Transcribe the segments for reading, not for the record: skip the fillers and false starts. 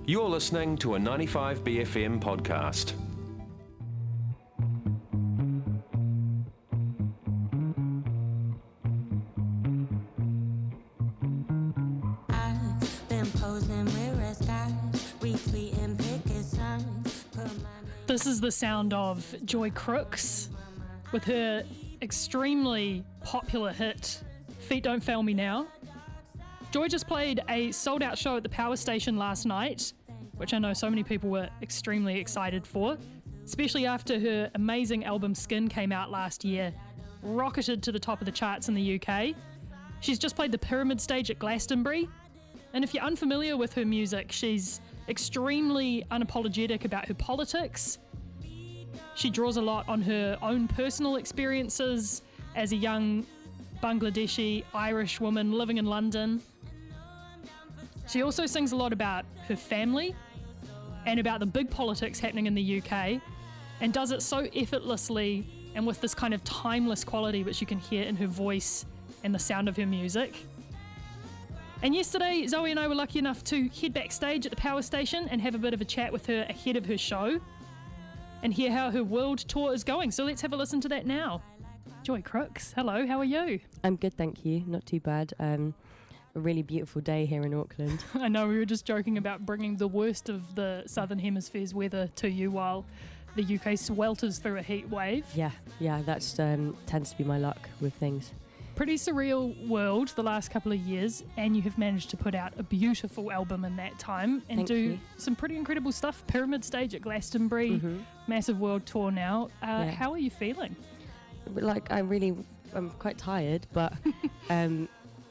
You're listening to a 95BFM podcast. This is the sound of Joy Crooks with her extremely popular hit, Feet Don't Fail Me Now. Joy just played a sold-out show at the Power Station last night, which I know so many people were extremely excited for, especially after her amazing album Skin came out last year, rocketed to the top of the charts in the UK. She's just played the Pyramid stage at Glastonbury, and if you're unfamiliar with her music, she's extremely unapologetic about her politics. She draws a lot on her own personal experiences as a young Bangladeshi Irish woman living in London. She also sings a lot about her family and about the big politics happening in the UK, and does it so effortlessly and with this kind of timeless quality which you can hear in her voice and the sound of her music. And yesterday, Zoe and I were lucky enough to head backstage at the Power Station and have a bit of a chat with her ahead of her show and hear how her world tour is going. So let's have a listen to that now. Joy Crooks, hello, how are you? I'm good, thank you. Not too bad. A really beautiful day here in Auckland. I know, we were just joking about bringing the worst of the Southern Hemisphere's weather to you while the UK swelters through a heat wave. Yeah, that's tends to be my luck with things. Pretty surreal world the last couple of years, and you have managed to put out a beautiful album in that time and do some pretty incredible stuff. Pyramid stage at Glastonbury, massive world tour now. How are you feeling? I'm quite tired, but I'm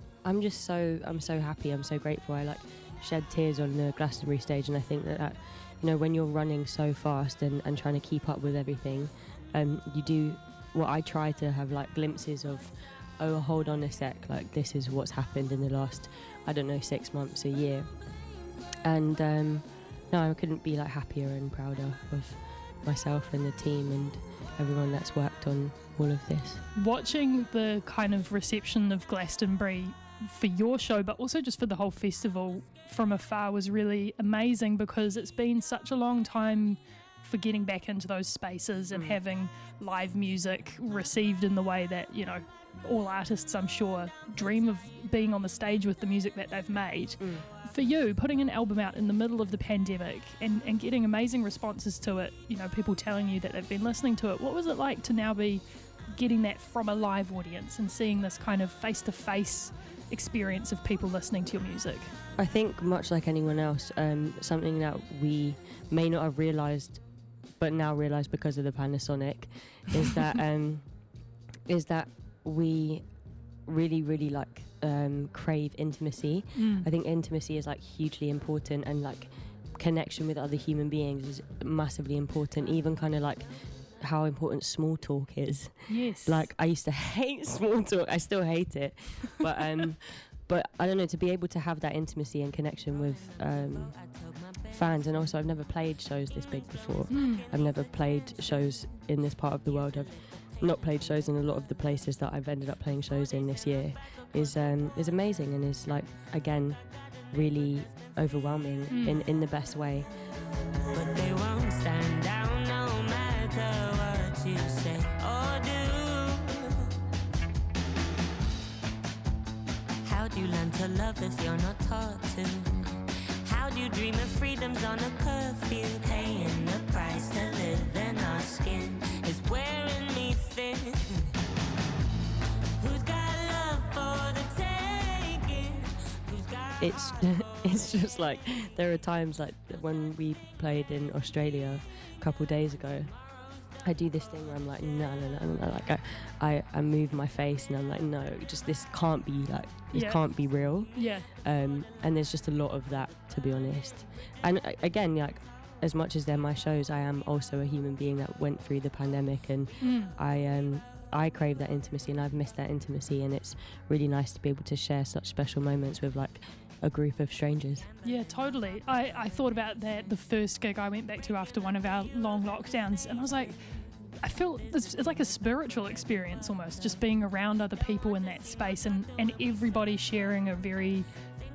so happy. I'm so grateful. I shed tears on the Glastonbury stage, and I think that when you're running so fast and trying to keep up with everything, you do what I try to have glimpses of. Oh, hold on a sec, this is what's happened in the last, 6 months, a year. And I couldn't be happier and prouder of myself and the team and everyone that's worked on all of this. Watching the kind of reception of Glastonbury for your show, but also just for the whole festival from afar, was really amazing, because it's been such a long time for getting back into those spaces and having live music received in the way that, all artists, I'm sure, dream of being on the stage with the music that they've made. For you, putting an album out in the middle of the pandemic and getting amazing responses to it, people telling you that they've been listening to it, what was it like to now be getting that from a live audience and seeing this kind of face-to-face experience of people listening to your music? I think much like anyone else, something that we may not have realised but now realise because of the Panasonic is that we really, really crave intimacy. I think intimacy is hugely important, and connection with other human beings is massively important, even how important small talk is. Yes. I used to hate small talk. I still hate it. But I don't know, to be able to have that intimacy and connection with fans. And also, I've never played shows this big before. I've never played shows in this part of the world. I've not played shows in a lot of the places that I've ended up playing shows in this year. Is amazing, and is again really overwhelming in the best way. But they won't stand down no matter what you say or do. How do you learn to love if you're not taught to? How do you dream of freedoms on a curfew? Paying the price to live in our skin is wearing me thin. Who's got love for the taking? It's just there are times when we played in Australia a couple of days ago, I do this thing where I'm no, I move my face and I'm no, just this can't be it can't be real. And there's just a lot of that, to be honest. And again, as much as they're my shows, I am also a human being that went through the pandemic, and I crave that intimacy, and I've missed that intimacy, and it's really nice to be able to share such special moments with a group of strangers. Yeah, totally. I thought about that the first gig I went back to after one of our long lockdowns, and I was I feel it's like a spiritual experience almost, just being around other people in that space and everybody sharing a very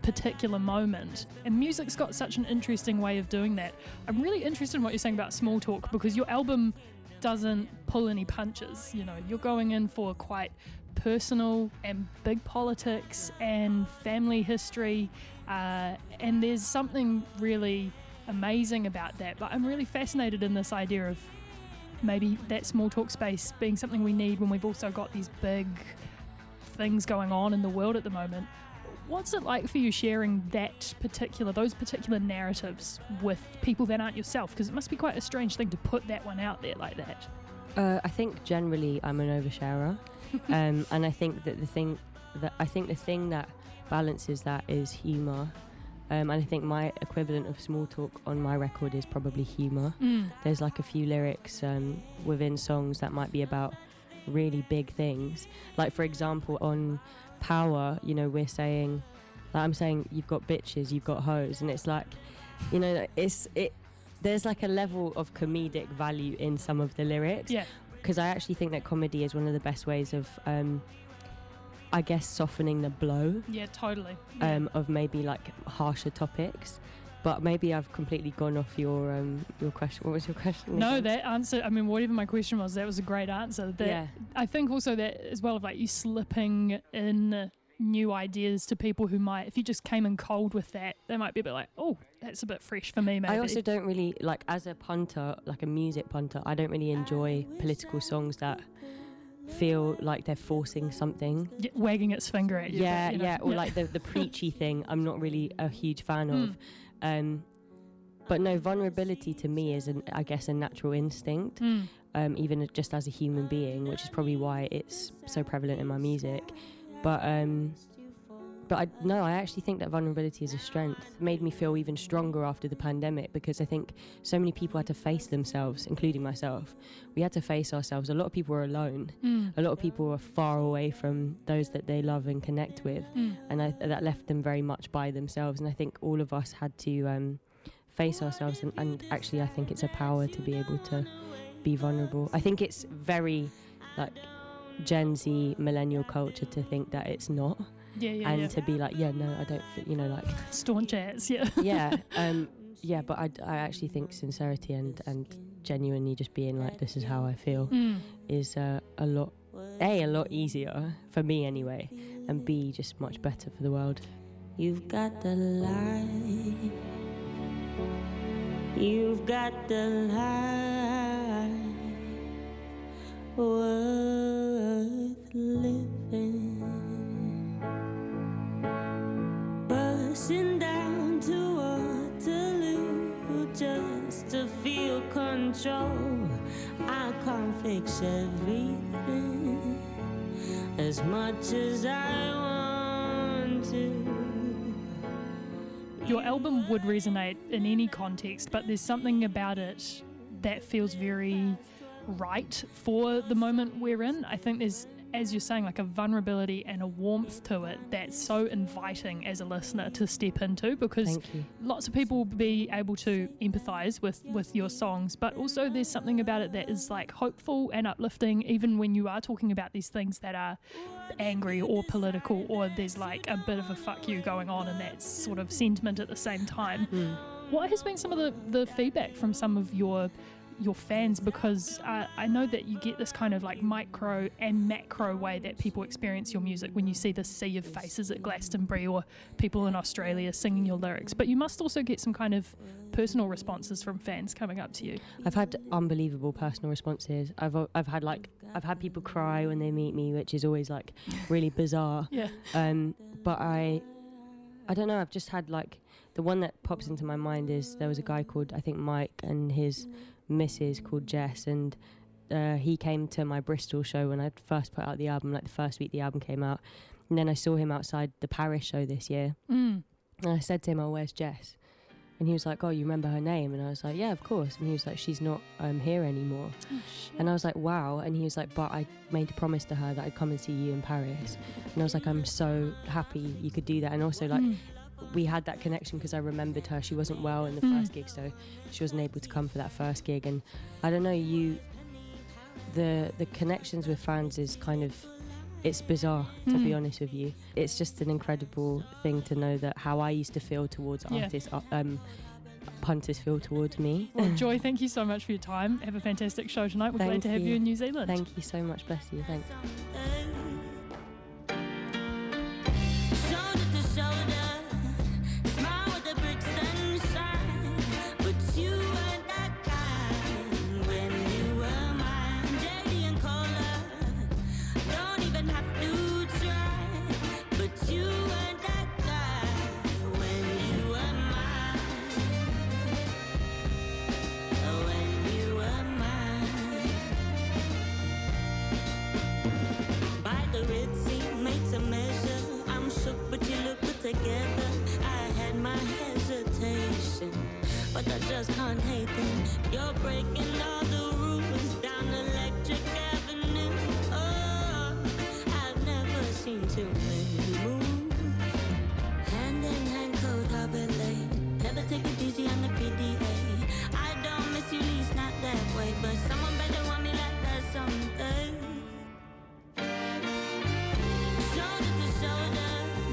particular moment. And music's got such an interesting way of doing that. I'm really interested in what you're saying about Small Talk, because your album doesn't pull any punches. You know, you're going in for quite personal and big politics and family history, and there's something really amazing about that. But I'm really fascinated in this idea of maybe that small talk space being something we need when we've also got these big things going on in the world at the moment. What's it like for you sharing those particular narratives with people that aren't yourself? Because it must be quite a strange thing to put that one out there like that. I think generally I'm an oversharer, and I think that the thing that balances that is humour. And I think my equivalent of small talk on my record is probably humour. There's like a few lyrics within songs that might be about really big things. Like, for example, on Power, you know, we're saying, like, I'm saying, you've got bitches, you've got hoes, and it's like, you know, there's like a level of comedic value in some of the lyrics. Yeah. Because I actually think that comedy is one of the best ways of I guess softening the blow. Yeah, totally. Of maybe like harsher topics. But maybe I've completely gone off your question. What was your question? No, again? that answer, I mean, whatever my question was, that was a great answer. Yeah. I think also that as well, of like you slipping in new ideas to people who might, if you just came in cold with that, they might be a bit like, oh, that's a bit fresh for me, maybe. I also don't really, like, as a punter, like a music punter, I don't really enjoy political songs that feel like they're forcing something, wagging its finger at you. Yeah, but, you know, or like the preachy thing. I'm not really a huge fan of. But no, vulnerability to me is, I guess, a natural instinct, even just as a human being, which is probably why it's so prevalent in my music. But I actually think that vulnerability is a strength. It made me feel even stronger after the pandemic, because I think so many people had to face themselves, including myself. We had to face ourselves. A lot of people were alone. A lot of people were far away from those that they love and connect with, and that left them very much by themselves. And I think all of us had to face ourselves, and actually I think it's a power to be able to be vulnerable. I think it's very like Gen Z millennial culture to think that it's not. To be like, no, I don't, you know, like staunch ass, but I actually think sincerity and genuinely just being like, this is how I feel, is a lot easier for me anyway, and B, just much better for the world. You've got the light, you've got the light, worth living. Bursting down to Waterloo just to feel control. I can't fix everything as much as I want to. Your album would resonate in any context, but there's something about it that feels very right for the moment we're in. I think there's, as you're saying, like a vulnerability and a warmth to it that's so inviting as a listener to step into, because lots of people will be able to empathise with your songs, but also there's something about it that is like hopeful and uplifting, even when you are talking about these things that are angry or political, or there's like a bit of a fuck you going on in that sort of sentiment at the same time. What has been some of the feedback from some of your fans, because I know that you get this kind of like micro and macro way that people experience your music when you see the sea of faces at Glastonbury or people in Australia singing your lyrics, but you must also get some kind of personal responses from fans coming up to you. I've had unbelievable personal responses. I've had people cry when they meet me, which is always like really bizarre. But I don't know, I've just had like, the one that pops into my mind is there was a guy called, I think, Mike, and his Mrs. called Jess, and he came to my Bristol show when I first put out the album, like the first week the album came out, and then I saw him outside the Paris show this year, and I said to him, oh, where's Jess? And he was like, oh, you remember her name? And I was like, yeah, of course. And he was like, she's not here anymore. And I was like, wow. And he was like, but I made a promise to her that I'd come and see you in Paris. And I was like, I'm so happy you could do that. And also like we had that connection because I remembered her. She wasn't well in the first gig, so she wasn't able to come for that first gig. And I don't know, the connections with fans is kind of, it's bizarre, to be honest with you. It's just an incredible thing to know that how I used to feel towards artists, punters feel towards me. Well, Joy, thank you so much for your time. Have a fantastic show tonight. We're glad to have you in New Zealand. Thank you so much. Bless you. Thanks. Together, I had my hesitation, but I just can't hate them. You're breaking all the rules down Electric Avenue. Oh, I've never seen too many move. Hand in hand, Code Harbor Lane. Never take it easy on the PDA. I don't miss you, least not that way, but someone better want me like that someday. Shoulder to shoulder.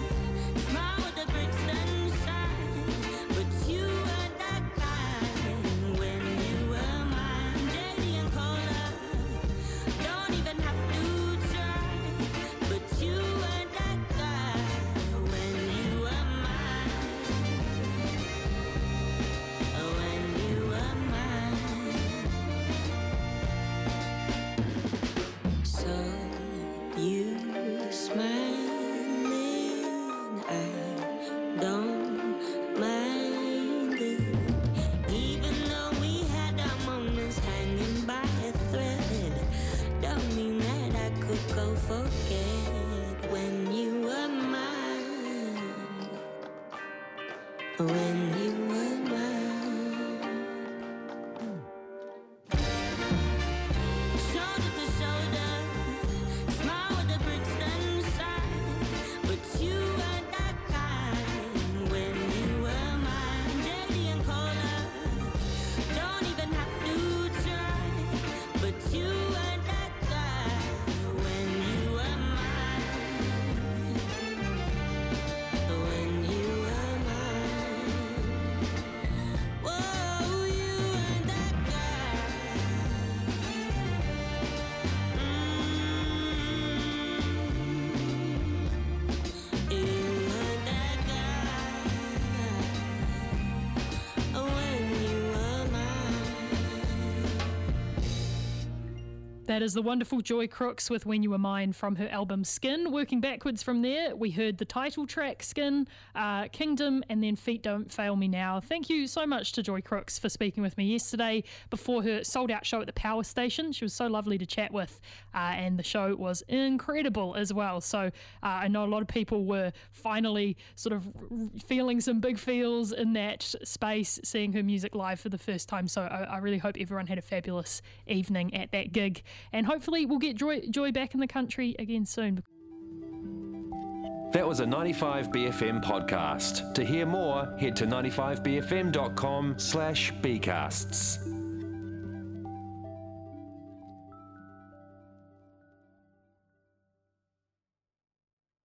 That is the wonderful Joy Crooks with When You Were Mine from her album Skin. Working backwards from there, we heard the title track Skin, Kingdom, and then Feet Don't Fail Me Now. Thank you so much to Joy Crooks for speaking with me yesterday before her sold-out show at the Power Station. She was so lovely to chat with, and the show was incredible as well. So I know a lot of people were finally sort of feeling some big feels in that space, seeing her music live for the first time. So I really hope everyone had a fabulous evening at that gig. And hopefully we'll get Joy back in the country again soon. That was a 95BFM podcast. To hear more, head to 95bfm.com/bcasts.